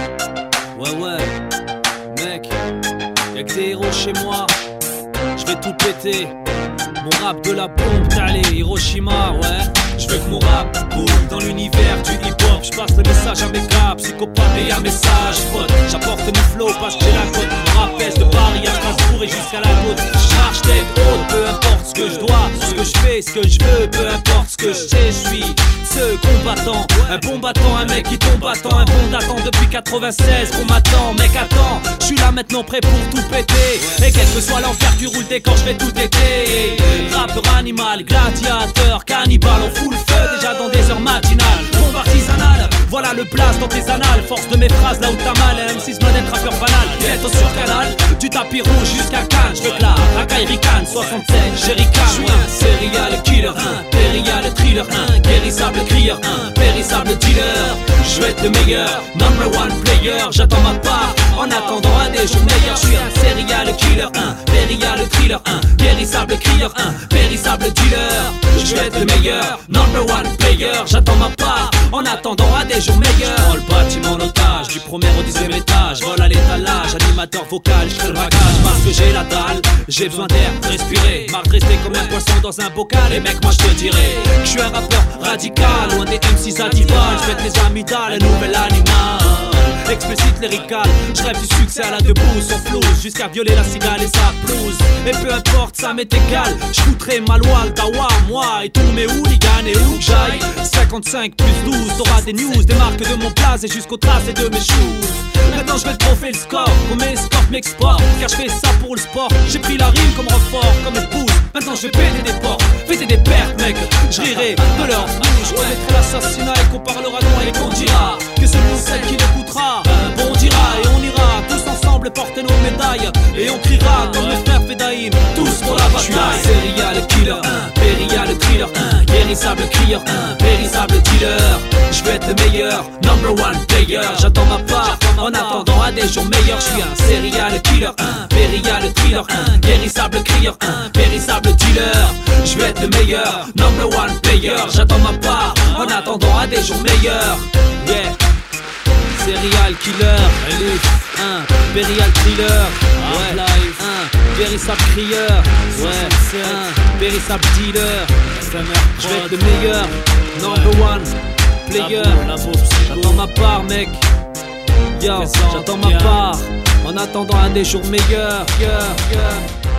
Ouais ouais, mec, y'a que des héros chez moi. Je vais tout péter. Mon rap de la bombe, t'allais Hiroshima, ouais. Je veux que mon rap coule dans l'univers du hip-hop. Je passe le message à mes gars, psychopathes et à mes sages potes. J'apporte mon flow parce que j'ai la côte. Mon rap pèse de Paris à Strasbourg et jusqu'à la côte. Je marche tête haute, peu importe ce que je dois, ce que je fais, ce que je veux, peu importe ce que je sais, je suis ce combattant. Un bon battant, un mec qui tombe battant. Un bon datant depuis 96 qu'on m'attend. Mec attends, je suis là maintenant prêt pour tout péter. Et quel que soit l'enfer du roule des camps, je vais tout péter. Rappeur animal, gladiateur, cannibale, on fout le feu déjà dans des heures matinales. Bombe artisanale, voilà le blast dans tes annales. Force de mes phrases là où t'as mal, M6 manette rappeur banal. Ghetto sur canal, du tapis rouge jusqu'à Cannes. Je veux que la racaille ricane, 67, Jerrycan. Je suis un serial killer, un périal thriller, un guérissable crieur, un périssable dealer. Je veux être le meilleur, number one player. J'attends ma part, en attendant à des jours meilleurs. Je suis un serial killer, un périal thriller, un guérissable crieur, un périssable dealer. Je veux être le meilleur, number one player. J'attends ma part, en attendant à des jours meilleurs. Je prends le bâtiment en otage, du premier au 10e étage. Vol à l'étalage, animateur vocal, je crée le bagage parce que j'ai la dalle. J'ai besoin d'air, de respirer. Marre de rester comme un poisson dans un bocal. Et mec, moi je te dirais que je suis un rappeur radical, loin des M6 à dival. Je fête les amygdales, un nouvel animal. Explicite lyrical, je rêve du succès à la debout, sans flouze, jusqu'à violer la cigale et sa blouse. Et peu importe, ça m'est égal, je foutrai ma loi, le dawa, moi et tous mes hooligans. Et où que j'aille, 55 plus 12, t'auras des news, des marques de mon blaze et jusqu'aux traces et de mes shoes. Maintenant je vais te profiter le score, qu'on m'escorte, m'exporte, car je fais ça pour le sport. J'ai pris la rime comme renfort, comme épouse. Maintenant je vais péter des portes, péter des pertes mec. Je rirai de leur bouche, je connaîtrai l'assassinat et qu'on parlera de moi et qu'on dira que c'est nous celle qui l'écoutera. Bon on dira et on ira tous ensemble porter nos médailles. Et on criera comme mes frères Fedaïm, tous pour la bataille. Je suis un serial killer, un périal thriller, un guérissable crieur, un périssable dealer. Je veux être le meilleur, number one player. J'attends ma part, en attendant à des jours meilleurs. Je suis un serial killer, un périal thriller, un guérissable crieur, un périssable dealer. Je veux être le meilleur, number one player. J'attends ma part, en attendant à des jours meilleurs. Yeah. Serial killer, un périal thriller, ouais, un périssable crieur, ouais, un périssable dealer. Je vais être le meilleur, number one player. J'attends ma part mec, yo, j'attends ma part, en attendant à des jours meilleurs.